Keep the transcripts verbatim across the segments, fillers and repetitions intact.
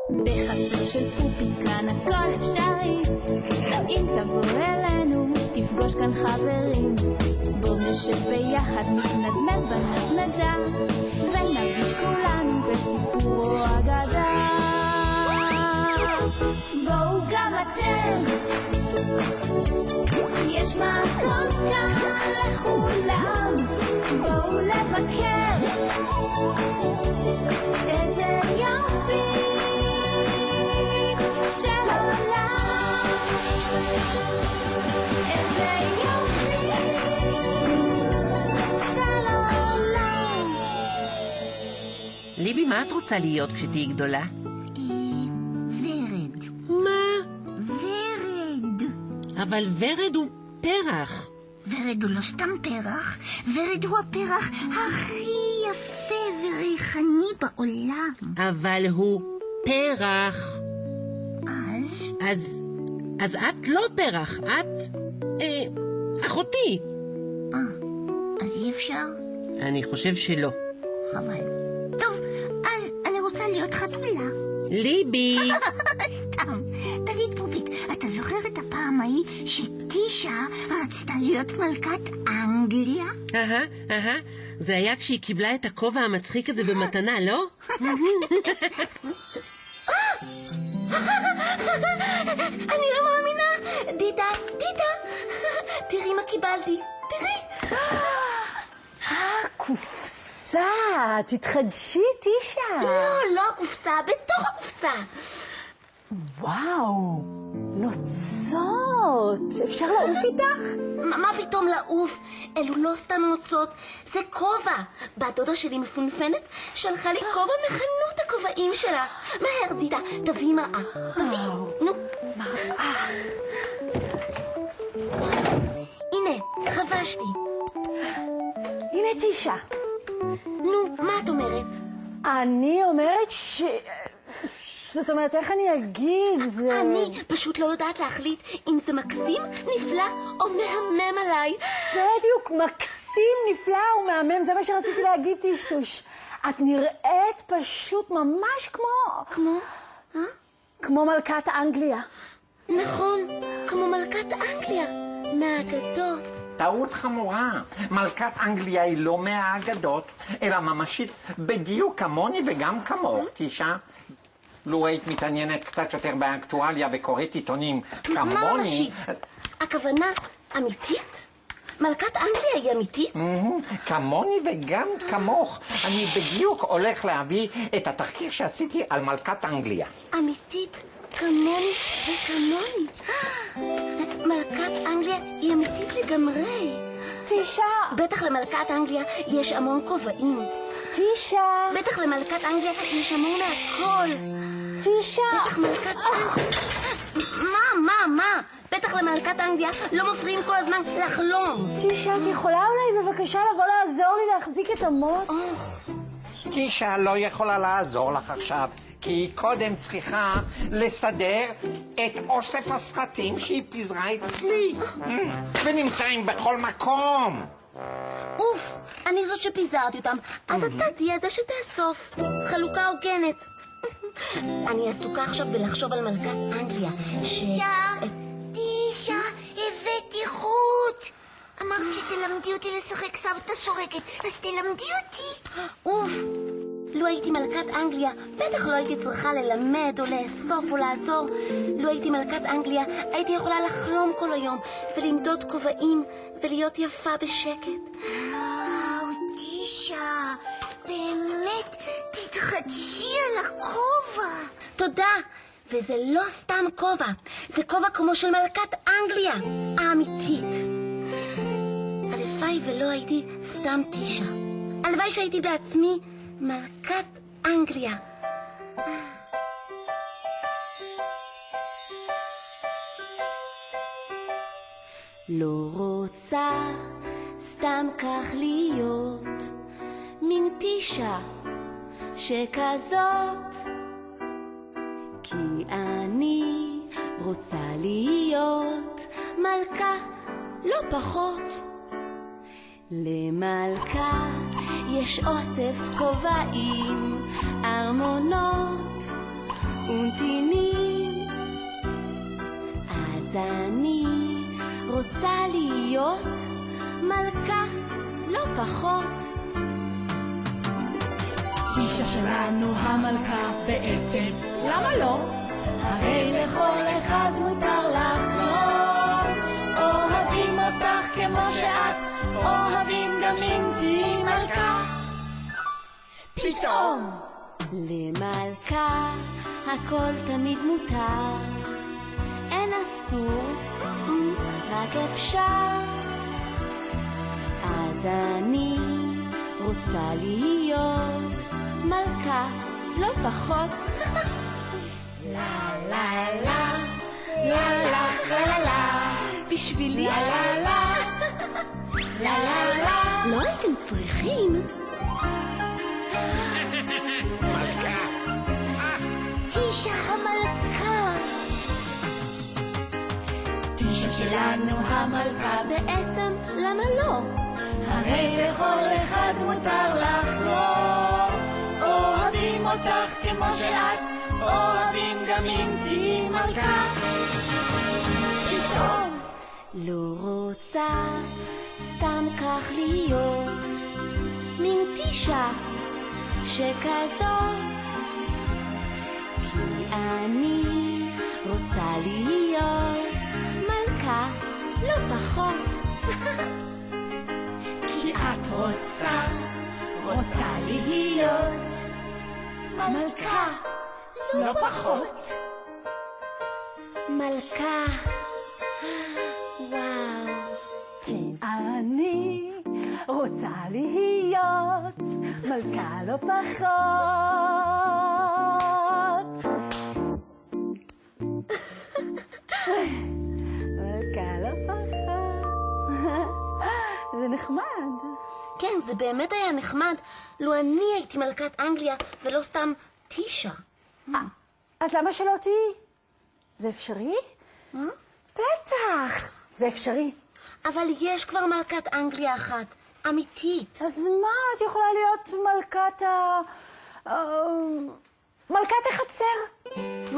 בחצר של פופיק כאן הכל אפשרי, אם תבוא אלינו תפגוש כאן חברים, בוא נשב ביחד נתנדנד בנדנדה ונרגיש כולנו בסיפור או אגדה. בואו גם אתם, יש מקום כאן לכולם, בואו לבקר, איזה יופי של עולם, איזה יופי של עולם. ליבי, מה את רוצה להיות כשתהיי גדולה? ורד. מה? ורד. אבל ורד הוא פרח. ורד הוא לא סתם פרח, ורד הוא הפרח הכי יפה וריחני בעולם. אבל הוא פרח. אז? אז, אז את לא פרח, את אה, אחותי. אה, אז אי אפשר? אני חושב שלא. חבל. טוב, אז אני רוצה להיות חתולה. ליבי. סתם. תגיד פופיק, אתה זוכר את הפעם ההיא שטישה רצתה להיות מלכת אנגליה? אהה, אהה. זה היה כשהיא קיבלה את הכובע המצחיק הזה במתנה, לא? אני לא מאמינה. דידה, דידה, תראי מה קיבלתי. תראי. אה, קופסה. תתחדשי, טישה. לא, לא הקופסה, בתוך הקופסה. וואו, נוצות. אפשר לעוף איתך? מה, מה פתאום לעוף? אלו לא סתם נוצות, זה כובע. בת דודה שלי מפונפנת שלחה לי כובע מחנות הכובעים שלה. מהר דידה, תביאי מראה. תביאי, נו. מראה. הנה, חבשתי. הנה טישה. נו, מה את אומרת? אני אומרת ש... זאת אומרת, איך אני אגיד? זה... אני פשוט לא יודעת להחליט אם זה מקסים, נפלא או מהמם עליי. בדיוק, מקסים, נפלא ומהמם, זה מה שרציתי להגיד, טשטוש. את נראית פשוט ממש כמו... כמו? אה? כמו מלכת אנגליה. נכון, כמו מלכת אנגליה, מהאגדות. טעות חמורה. מלכת אנגליה היא לא מהאגדות, אלא ממשית בדיוק כמוני וגם כמוך, טישה. לו היית מתעניינת קצת יותר באקטואליה וקוראת עיתונים כמוני... מה ממשית? הכוונה אמיתית? מלכת אנגליה היא אמיתית? כמוני וגם כמוך. אני בדיוק הולך להביא את התחקיר שעשיתי על מלכת אנגליה. אמיתית, כמוני וכמוני. מלכת אנגליה היא אמיתית לגמרי. טישה. בטח למלכת אנגליה יש המון כובעים. טישה. בטח למלכת אנגליה יש המון מהכל. טישה. בטח מלכת... מה, מה, מה? בטח למלכת אנגליה לא מפריעים כל הזמן לחלום. טישה, את יכולה אולי בבקשה לבוא לעזור לי להחזיק את המוט? טישה לא יכולה לעזור לך עכשיו, כי היא קודם צריכה לסדר את אוסף הסרטים שהיא פיזרה אצלי, ונמצאים בכל מקום. אוף, אני זאת שפיזרתי אותם, אז אתה תהיה זה שתאסוף. חלוקה הוגנת. אני עסוקה עכשיו בלחשוב על מלכת אנגליה. טישה, טישה, הבאתי חוט. אמרת שתלמדי אותי לשחק סבתא סורקת, אז תלמדי אותי. אוף, לו הייתי מלכת אנגליה, בטח לא הייתי צריכה ללמד או לאסוף או לעזור. לו הייתי מלכת אנגליה, הייתי יכולה לחלום כל היום ולמדוד כובעים ולהיות יפה בשקט. וואו, טישה, באמת תתחדשי על הכובע. תודה. וזה לא סתם כובע, זה כובע כמו של מלכת אנגליה, האמיתית. הלוואי ולא הייתי סתם טישה. הלוואי שהייתי בעצמי מלכת אנגליה. לא רוצה סתם כך להיות מין טישה שכזאת, כי אני רוצה להיות מלכה לא פחות. למלכה יש אוסף כובעים, ארמונות ונתיני. אז אני רוצה להיות מלכה, לא פחות. טישה שלנו המלכה בעצם, למה לא? הרי לכל אחד מותר לחלום. אוהבים אותך כמו שאת, אוהבים גם אם תהיי מלכה. פתאום למלכה הכל תמיד מותר, אין אסור, רק אפשר. אז אני רוצה להיות מלכה, לא פחות. לה לה לה לה לה לה לה בשבילי לה לה לה לה לה לה. לא הייתם צריכים. מלכה. טישה המלכה. טישה שלנו המלכה בעצם למה לא? הרי לכל אחד מותר לחלום. אוהבים אותך כמו שאת, אוהבים גם אם תהיי מלכה. פתאום לא רוצה סתם כך להיות מין טישה שכזאת, כי אני רוצה להיות מלכה, לא פחות. כי את רוצה, רוצה להיות מלכה, לא פחות. מלכה, וואו. כי אני רוצה להיות מלכה, לא פחות. מלכה, לא פחות. זה נחמד. כן, זה באמת היה נחמד לו אני הייתי מלכת אנגליה ולא סתם טישה. אז למה שלא תהיי? זה אפשרי? אה? בטח, זה אפשרי. אבל יש כבר מלכת אנגליה אחת, אמיתית. אז מה, את יכולה להיות מלכת ה... אה, מלכת החצר?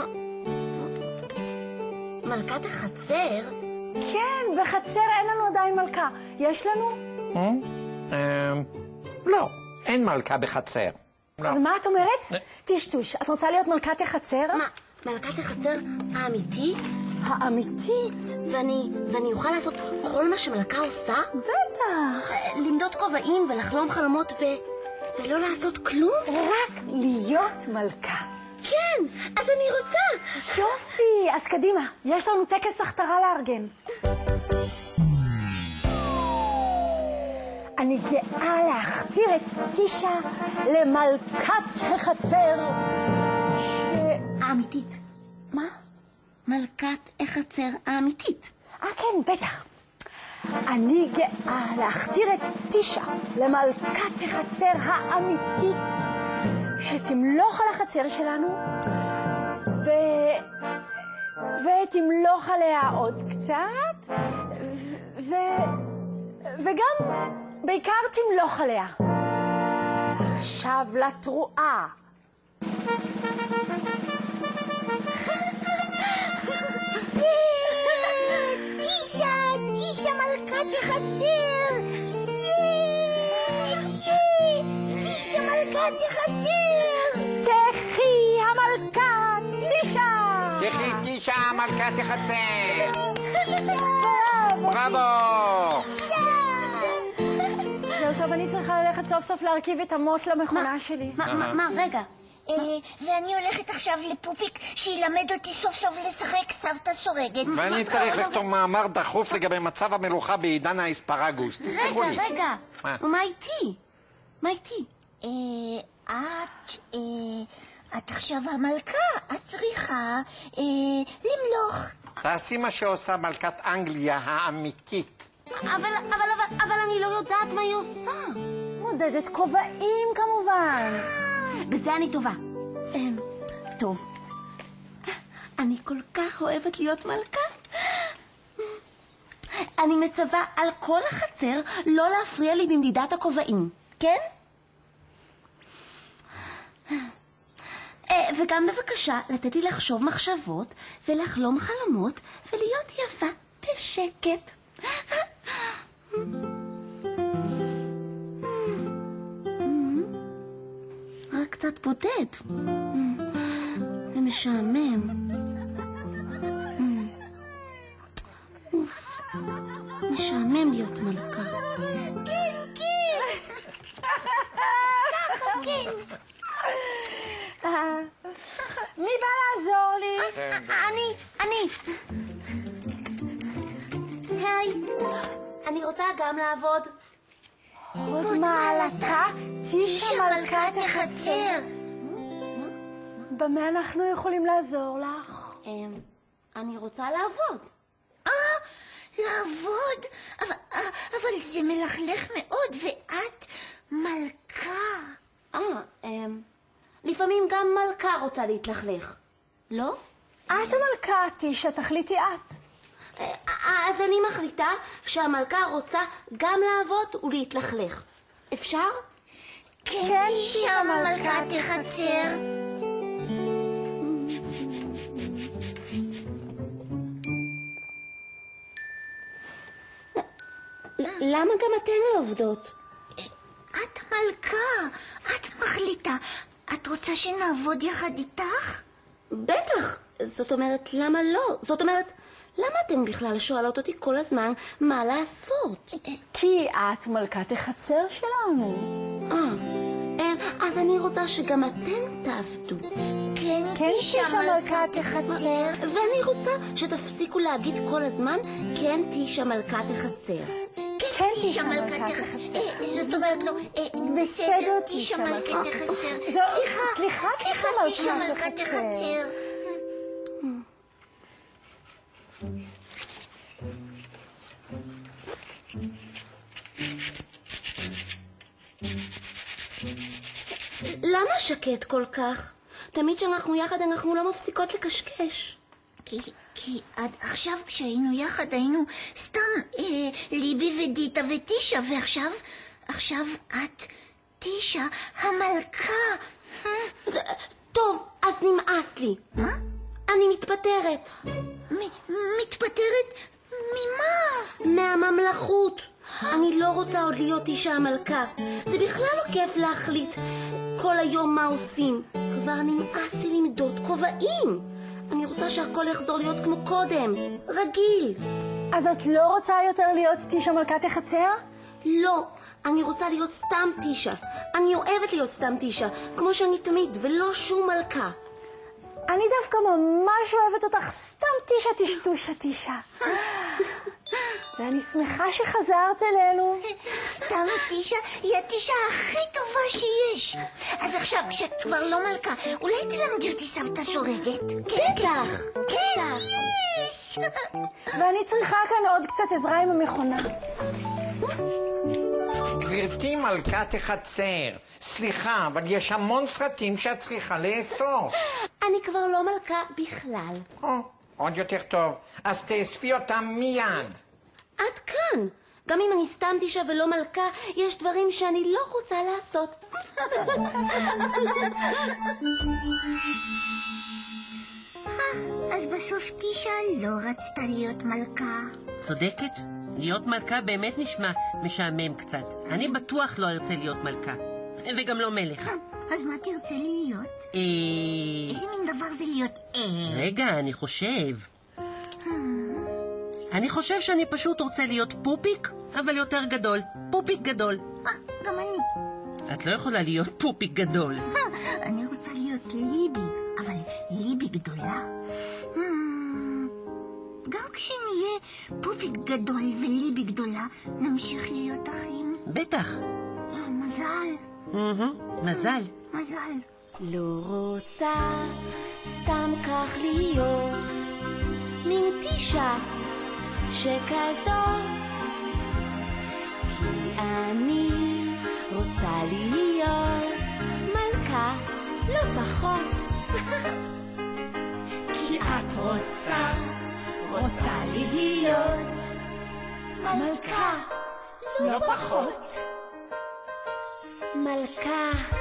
מלכת החצר? כן, בחצר אין לנו עדיין מלכה. יש לנו? לא, אין מלכה בחצר. אז מה את אומרת? טשטוש, את רוצה להיות מלכת החצר? מה, מלכת החצר האמיתית? האמיתית? ואני, ואני אוכל לעשות כל מה שמלכה עושה? בטח. למדוד כובעים ולחלום חלומות ו... ולא לעשות כלום? רק להיות מלכה. כן, אז אני רוצה. יופי, אז קדימה, יש לנו טקס הכתרה לארגן. אני גאה להכתיר את טישה למלכת החצר. ש... האמיתית. מה? מלכת החצר האמיתית. אה, כן, בטח. אני גאה להכתיר את טישה למלכת החצר האמיתית, שתמלוך על החצר שלנו ו... ותמלוך עליה עוד קצת ו... וגם בעיקר תמלוך עליה. עכשיו לתרועה. טישה, טישה מלכת החצר. טישה מלכת החצר. תחי המלכה טישה. תחי טישה מלכת החצר. בראבו. בראבו. זהו, טוב, אני צריכה ללכת סוף סוף להרכיב את המוט למכונה שלי. מה, מה, מה, רגע. ואני הולכת עכשיו לפופיק שילמד אותי סוף סוף לשחק סבתא סורגת. ואני צריך לכתוב מאמר דחוף לגבי מצב המלוכה בעידן האספרגוס. תסלחו לי. רגע, רגע. מה? ומה איתי? מה איתי? את, את עכשיו המלכה, את צריכה למלוך. תעשי מה שעושה מלכת אנגליה האמיתית. אבל, אבל, אבל, אבל אני לא יודעת מה היא עושה. מודדת כובעים כמובן. בזה אני טובה. טוב. אני כל כך אוהבת להיות מלכה. אני מצווה על כל החצר לא להפריע לי במדידת הכובעים, כן? וגם בבקשה לתת לי לחשוב מחשבות ולחלום חלומות ולהיות יפה בשקט. רק קצת בודד ומשעמם. משעמם להיות מלכה. כן, כן. ככה, כן. מי בא לעזור לי? אני, אני. היי, אני רוצה גם לעבוד. הוד מעלתה, טישה מלכת החצר. במה אנחנו יכולים לעזור לך? אני רוצה לעבוד. אה, לעבוד? אבל, אבל זה מלכלך מאוד, ואת מלכה. אה, לפעמים גם מלכה רוצה להתלכלך. לא? את המלכה, טישה, תחליטי את. אז אני מחליטה שהמלכה רוצה גם לעבוד ולהתלכלך. אפשר? כן, טישה מלכת החצר. למה גם אתן לא עובדות? את המלכה, את מחליטה. את רוצה שנעבוד יחד איתך? בטח. זאת אומרת, למה לא? זאת אומרת, למה אתן בכלל שואלות אותי כל הזמן מה לעשות? כי את מלכת החצר שלנו. אה, אז אני רוצה שגם אתן תעבדו. כן, טישה מלכת החצר. ואני רוצה שתפסיקו להגיד כל הזמן כן טישה מלכת החצר. כן, טישה מלכת החצר. זאת אומרת לו, בסדר, טישה מלכת החצר. סליחה, סליחה, טישה מלכת החצר. למה שקט כל כך? תמיד שאנחנו יחד אנחנו לא מפסיקות לקשקש. כי, כי עד עכשיו כשהיינו יחד היינו סתם אה, ליבי ודיטה וטישה, ועכשיו, עכשיו את טישה המלכה. טוב, אז נמאס לי. מה? אני מתפטרת. מ- מתפטרת? ממה? מהממלכות. אני לא רוצה עוד להיות אישה המלכה. זה בכלל לא כיף להחליט כל היום מה עושים. כבר נמאס לי למדוד כובעים. אני רוצה שהכל יחזור להיות כמו קודם, רגיל. אז את לא רוצה יותר להיות טישה מלכת החצר? לא, אני רוצה להיות סתם טישה. אני אוהבת להיות סתם טישה, כמו שאני תמיד, ולא שום מלכה. אני דווקא ממש אוהבת אותך סתם טישה טשטושה טישה. ואני שמחה שחזרת אלינו. סתם טישה היא הטישה הכי טובה שיש. אז עכשיו כשאת כבר לא מלכה, אולי תלמדי אותי סבתא סורגת? בטח, כן, יש. ואני צריכה כאן עוד קצת עזרה עם המכונה. גברתי מלכת החצר, סליחה, אבל יש המון סרטים שאת צריכה לאסור. אני כבר לא מלכה בכלל. או, עוד יותר טוב. אז תאספי אותם מיד. עד כאן. גם אם אני סתם טישה ולא מלכה, יש דברים שאני לא רוצה לעשות. אז בסוף טישה לא רצתה להיות מלכה. צודקת? להיות מלכה באמת נשמע משעמם קצת. אני בטוח לא ארצה להיות מלכה. וגם לא מלך. אז מה תרצה להיות? אה... איזה מין דבר זה להיות אה? רגע, אני חושב. אני חושב שאני פשוט רוצה להיות פופיק, אבל יותר גדול. פופיק גדול. אה, גם אני. את לא יכולה להיות פופיק גדול. אני רוצה להיות ליבי, אבל ליבי גדולה. גם כשנהיה פופיק גדול וליבי גדולה, נמשיך להיות אחים. בטח. מזל. מזל. מזל. לא רוצה סתם כך להיות מין טישה שכזאת, כי אני רוצה להיות מלכה לא פחות. כי את רוצה, רוצה להיות מלכה לא פחות. מלכה